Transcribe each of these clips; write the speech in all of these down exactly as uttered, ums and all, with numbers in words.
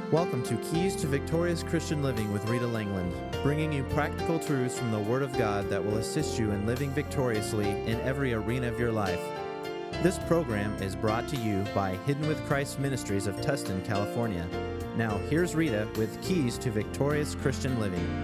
Welcome to Keys to Victorious Christian Living with Rita Langland, bringing you practical truths from the Word of God that will assist you in living victoriously in every arena of your life. This program is brought to you by Hidden with Christ Ministries of Tustin, California. Now, here's Rita with Keys to Victorious Christian Living.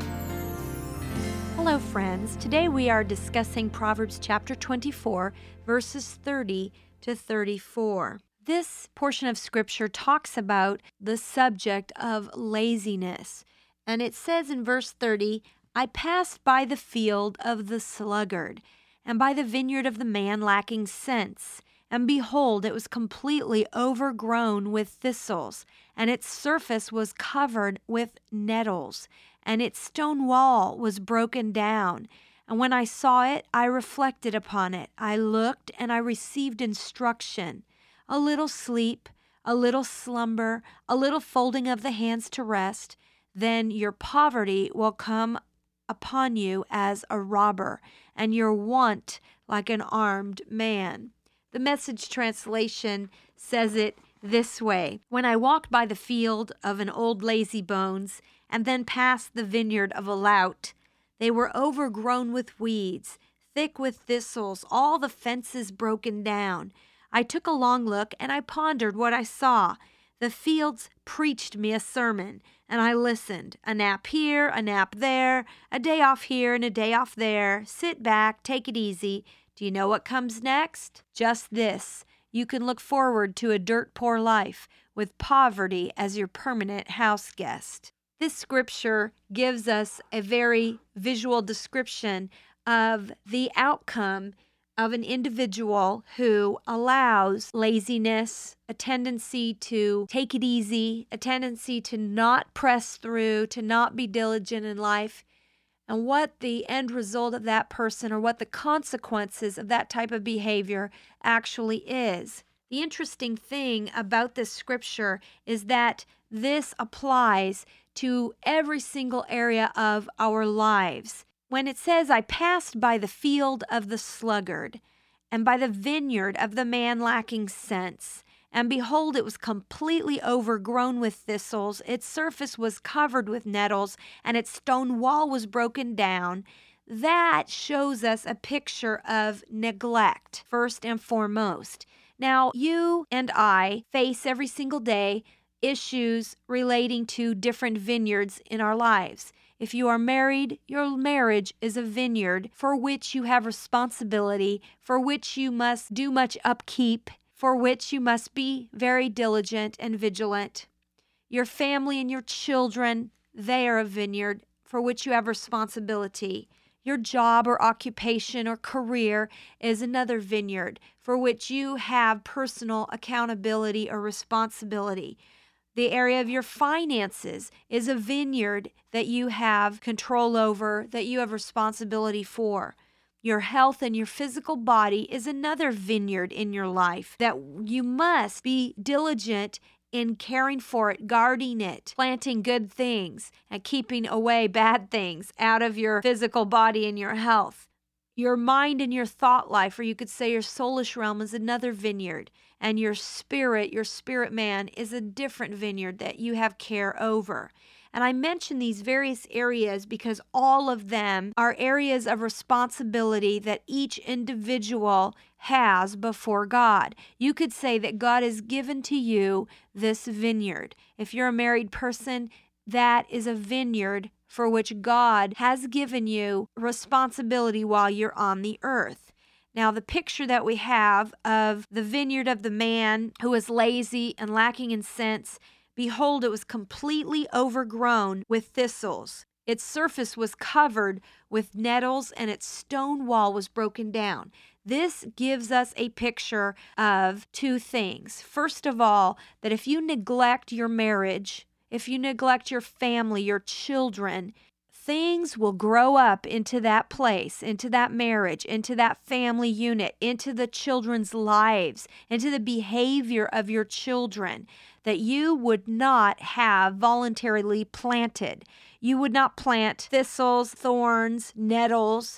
Hello, friends. Today we are discussing Proverbs chapter twenty-four, verses thirty to thirty-four. This portion of Scripture talks about the subject of laziness. And it says in verse thirty, I passed by the field of the sluggard, and by the vineyard of the man lacking sense. And behold, it was completely overgrown with thistles, and its surface was covered with nettles, and its stone wall was broken down. And when I saw it, I reflected upon it. I looked, and I received instruction. A little sleep, a little slumber, a little folding of the hands to rest, then your poverty will come upon you as a robber, and your want like an armed man. The Message translation says it this way: When I walked by the field of an old lazy bones, and then passed the vineyard of a lout, they were overgrown with weeds, thick with thistles, all the fences broken down. I took a long look, and I pondered what I saw. The fields preached me a sermon, and I listened. A nap here, a nap there, a day off here and a day off there. Sit back, take it easy. Do you know what comes next? Just this. You can look forward to a dirt-poor life with poverty as your permanent house guest. This scripture gives us a very visual description of the outcome of an individual who allows laziness, a tendency to take it easy, a tendency to not press through, to not be diligent in life, and what the end result of that person or what the consequences of that type of behavior actually is. The interesting thing about this scripture is that this applies to every single area of our lives. When it says, I passed by the field of the sluggard, and by the vineyard of the man lacking sense, and behold, it was completely overgrown with thistles, its surface was covered with nettles, and its stone wall was broken down, that shows us a picture of neglect, first and foremost. Now, you and I face every single day issues relating to different vineyards in our lives. If you are married, your marriage is a vineyard for which you have responsibility, for which you must do much upkeep, for which you must be very diligent and vigilant. Your family and your children, they are a vineyard for which you have responsibility. Your job or occupation or career is another vineyard for which you have personal accountability or responsibility. The area of your finances is a vineyard that you have control over, that you have responsibility for. Your health and your physical body is another vineyard in your life that you must be diligent in caring for it, guarding it, planting good things, and keeping away bad things out of your physical body and your health. Your mind and your thought life, or you could say your soulish realm, is another vineyard. And your spirit, your spirit man, is a different vineyard that you have care over. And I mention these various areas because all of them are areas of responsibility that each individual has before God. You could say that God has given to you this vineyard. If you're a married person, that is a vineyard for which God has given you responsibility while you're on the earth. Now, the picture that we have of the vineyard of the man who is lazy and lacking in sense, behold, it was completely overgrown with thistles. Its surface was covered with nettles, and its stone wall was broken down. This gives us a picture of two things. First of all, that if you neglect your marriage, if you neglect your family, your children, things will grow up into that place, into that marriage, into that family unit, into the children's lives, into the behavior of your children that you would not have voluntarily planted. You would not plant thistles, thorns, nettles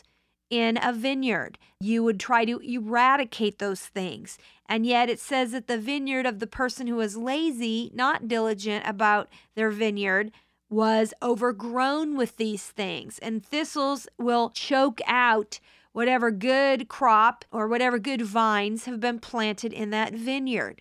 in a vineyard. You would try to eradicate those things. And yet it says that the vineyard of the person who was lazy, not diligent about their vineyard, was overgrown with these things. And thistles will choke out whatever good crop or whatever good vines have been planted in that vineyard.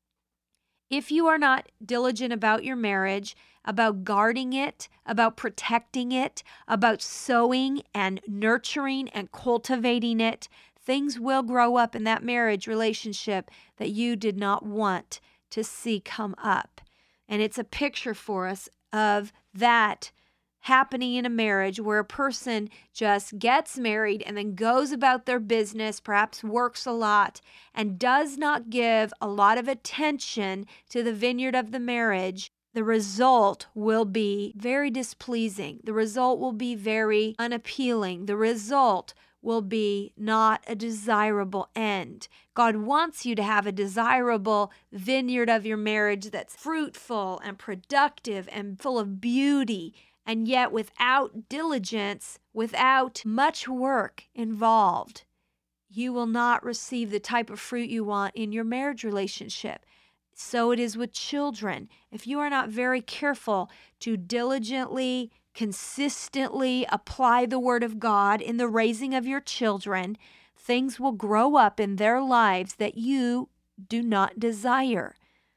If you are not diligent about your marriage, about guarding it, about protecting it, about sowing and nurturing and cultivating it, things will grow up in that marriage relationship that you did not want to see come up. And it's a picture for us of that happening in a marriage where a person just gets married and then goes about their business, perhaps works a lot, and does not give a lot of attention to the vineyard of the marriage. The result will be very displeasing. The result will be very unappealing. The result will be not a desirable end. God wants you to have a desirable vineyard of your marriage that's fruitful and productive and full of beauty. And yet without diligence, without much work involved, you will not receive the type of fruit you want in your marriage relationship. So it is with children. If you are not very careful to diligently, consistently apply the Word of God in the raising of your children, things will grow up in their lives that you do not desire.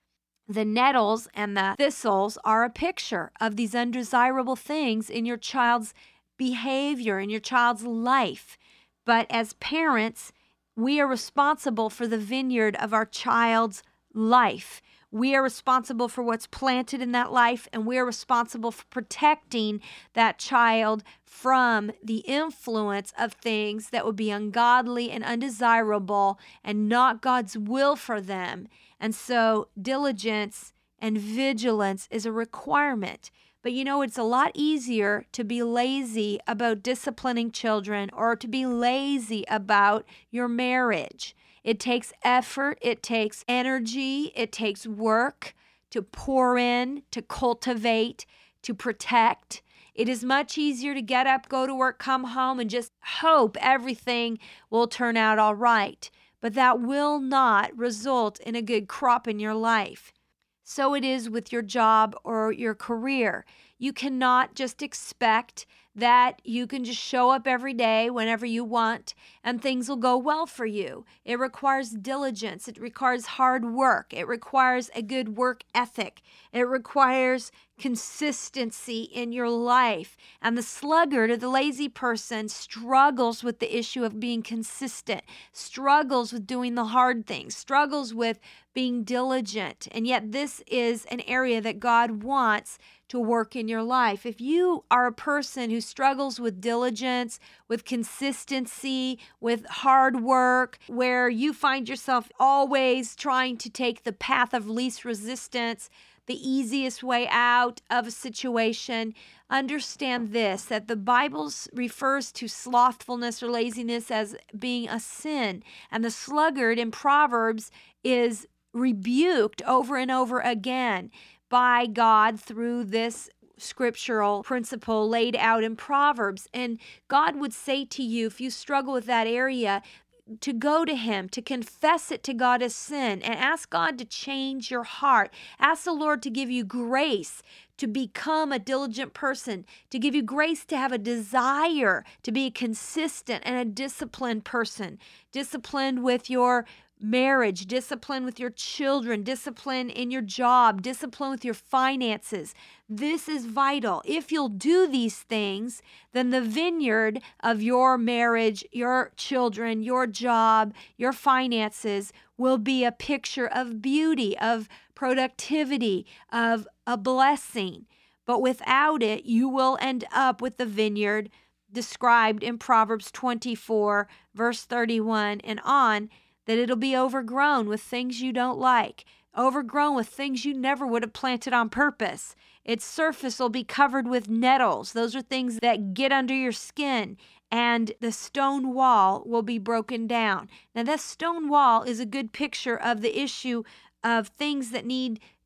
The nettles and the thistles are a picture of these undesirable things in your child's behavior, in your child's life. But as parents, we are responsible for the vineyard of our child's life. We are responsible for what's planted in that life, and we are responsible for protecting that child from the influence of things that would be ungodly and undesirable and not God's will for them. And so diligence and vigilance is a requirement. But you know, it's a lot easier to be lazy about disciplining children or to be lazy about your marriage. It takes effort, it takes energy, it takes work to pour in, to cultivate, to protect. It is much easier to get up, go to work, come home, and just hope everything will turn out all right. But that will not result in a good crop in your life. So it is with your job or your career. You cannot just expect that you can just show up every day whenever you want and things will go well for you. It requires diligence. It requires hard work. It requires a good work ethic. It requires consistency in your life. And the sluggard or the lazy person struggles with the issue of being consistent, struggles with doing the hard things, struggles with being diligent. And yet this is an area that God wants to work in your life. If you are a person who struggles with diligence, with consistency, with hard work, where you find yourself always trying to take the path of least resistance, the easiest way out of a situation, understand this, that the Bible refers to slothfulness or laziness as being a sin. And the sluggard in Proverbs is rebuked over and over again by God through this scriptural principle laid out in Proverbs. And God would say to you, if you struggle with that area, to go to Him, to confess it to God as sin, and ask God to change your heart. Ask the Lord to give you grace to become a diligent person, to give you grace to have a desire to be consistent and a disciplined person, disciplined with your marriage, discipline with your children, discipline in your job, discipline with your finances. This is vital. If you'll do these things, then the vineyard of your marriage, your children, your job, your finances will be a picture of beauty, of productivity, of a blessing. But without it, you will end up with the vineyard described in Proverbs twenty-four, verse thirty-one and on, that it'll be overgrown with things you don't like, overgrown with things you never would have planted on purpose. Its surface will be covered with nettles. Those are things that get under your skin, and the stone wall will be broken down. Now, that stone wall is a good picture of the issue of things that need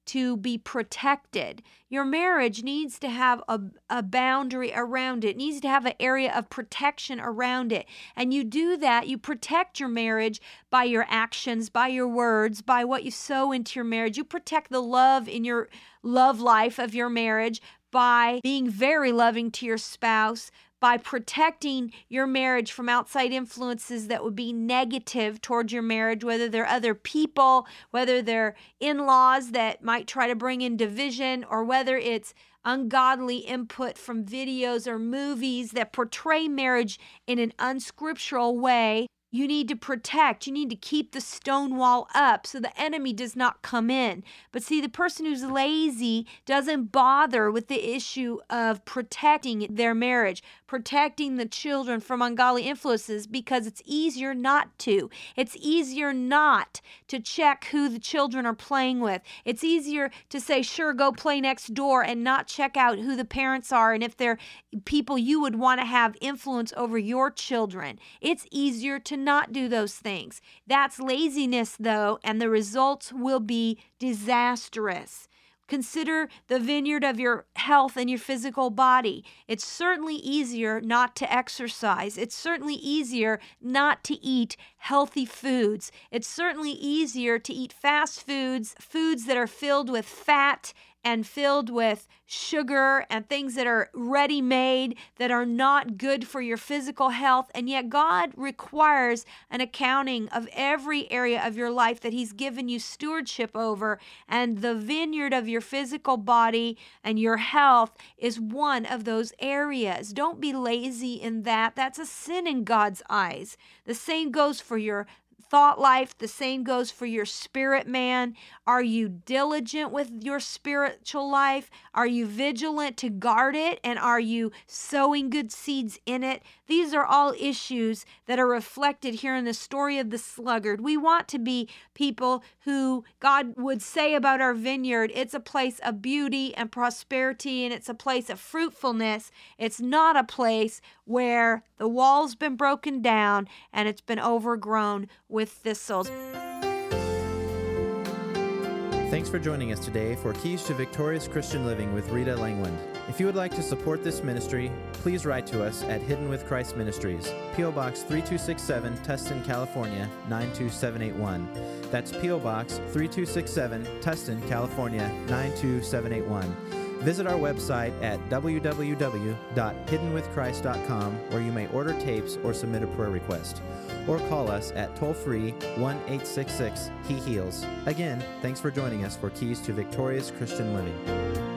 to be protected. Your marriage needs to have a, a boundary around it. It needs to have an area of protection around it. And you do that, you protect your marriage by your actions, by your words, by what you sow into your marriage. You protect the love in your love life of your marriage by being very loving to your spouse, by protecting your marriage from outside influences that would be negative towards your marriage, whether they're other people, whether they're in-laws that might try to bring in division, or whether it's ungodly input from videos or movies that portray marriage in an unscriptural way. You need to protect. You need to keep the stone wall up so the enemy does not come in. But see, the person who's lazy doesn't bother with the issue of protecting their marriage, protecting the children from ungodly influences, because it's easier not to. It's easier not to check who the children are playing with. It's easier to say, sure, go play next door, and not check out who the parents are and if they're people you would want to have influence over your children. It's easier to not do those things. That's laziness, though, and the results will be disastrous. Consider the vineyard of your health and your physical body. It's certainly easier not to exercise. It's certainly easier not to eat healthy foods. It's certainly easier to eat fast foods, foods that are filled with fat and filled with sugar and things that are ready-made that are not good for your physical health. And yet God requires an accounting of every area of your life that He's given you stewardship over. And the vineyard of your physical body and your health is one of those areas. Don't be lazy in that. That's a sin in God's eyes. The same goes for your thought life. The same goes for your spirit man. Are you diligent with your spiritual life? Are you vigilant to guard it? And are you sowing good seeds in it? These are all issues that are reflected here in the story of the sluggard. We want to be people who God would say about our vineyard, it's a place of beauty and prosperity, and it's a place of fruitfulness. It's not a place where the wall's been broken down and it's been overgrown with thistles. Thanks for joining us today for Keys to Victorious Christian Living with Rita Langland. If you would like to support this ministry, please write to us at Hidden with Christ Ministries, P O Box three two six seven, Tustin, California, nine two seven eight one. That's P O Box three two six seven, Tustin, California, nine two seven eight one. Visit our website at w w w dot hidden with christ dot com, where you may order tapes or submit a prayer request. Or call us at toll-free one eight six six, He Heals. Again, thanks for joining us for Keys to Victorious Christian Living.